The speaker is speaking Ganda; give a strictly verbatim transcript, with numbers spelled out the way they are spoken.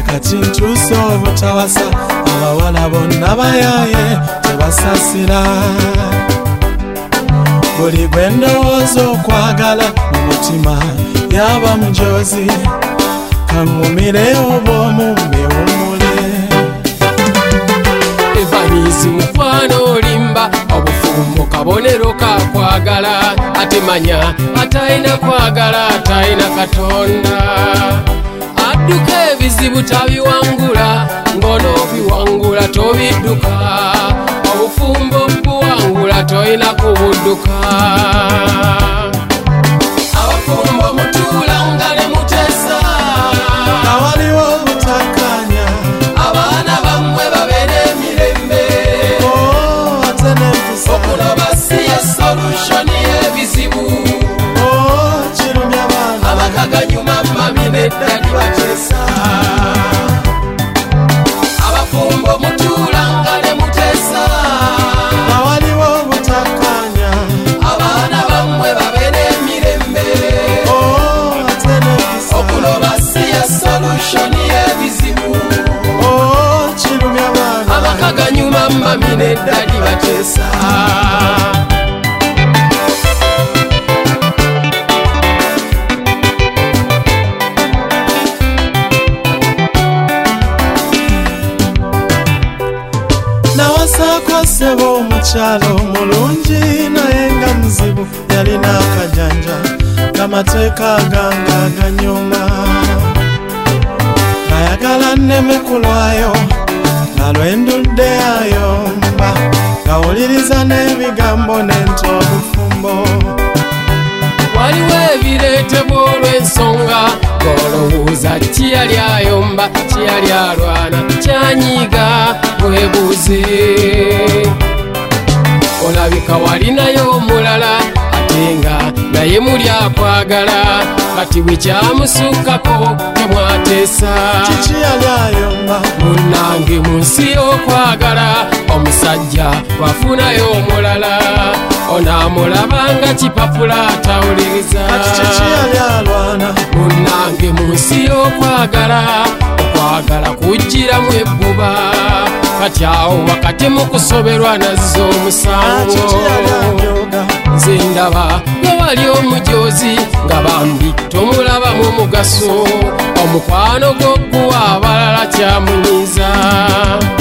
kati ntuuse obutawasa abawala bonna bayaye tebasasira buli gwe ndowooza okwagala mu mutima yaba mujozi kaŋŋumire obw'omu mbiwummule evaniisi mukwano olimba obufumbo kabonero kakwagala ate manya atalina kwagala atalina Katonda adduka ebizibu tabiwangula ng'onoobiwangula tobidduka obufumbo buwangula tolina kubudduka abafumbo mutuula nga ne muteesa nga waliwo obutakkaanya abaana bammwe babeere emirembe ate n'empisa okunoba si ye solution y'ebizibu kirumya baana amaka ganyuma mami n'eddali bateesa abafumbo mutuula nga ne muteesa nga waliwo obutakkaanya abaana bammwe babeere emirembe ate n'empisa okunoba si ye solution y'ebizibu kirumya baana amaka ganyuma mami n'eddali bateesa nawasaako ssebo omukyalo omulungi naye nga muzibu yalina akajanja ng'amateeka gange aganyuma ng'ayagala nneme kulwayo nga lwendudde ayomba ng'awuliriza n'ebigambo n'ente obufumbo waliwo ebireetebwa olw'ensonga ng'olowooza kiyali ayomba kiyali alwana kyanyiiga weebuuze olabika walinayo omulala ate nga naye muli akwagala kati bwe kyamusukkako temwateesa kiki yali ayomba munnange mu nsi y'okwagala omusajja bwafunayo omulala onaamulaba nga kipapula atawuliriza kati kiki yali alwana munnange mu nsi y'okwagala okwagala kujjiramu ebbuba kati awo wakati mu kusoberwa nazza omusango kiki yali anjoga nze ndaba nga wali omujoozi nga bambi tomulabamu mugaso omukwano gw'ogguwa abalala kyamunyiza